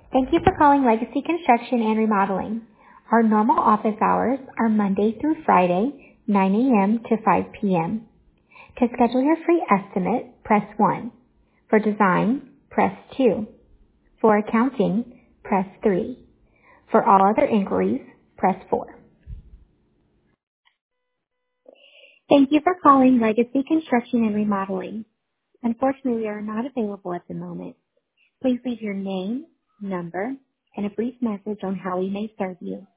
Thank you for calling Legacy Construction and Remodeling. Our normal office hours are Monday through Friday, 9 a.m. to 5 p.m. To schedule your free estimate, press 1. For design, press 2. For accounting, press 3. For all other inquiries, press 4. Thank you for calling Legacy Construction and Remodeling. Unfortunately, we are not available at the moment. Please leave your name, number, and a brief message on how we may serve you.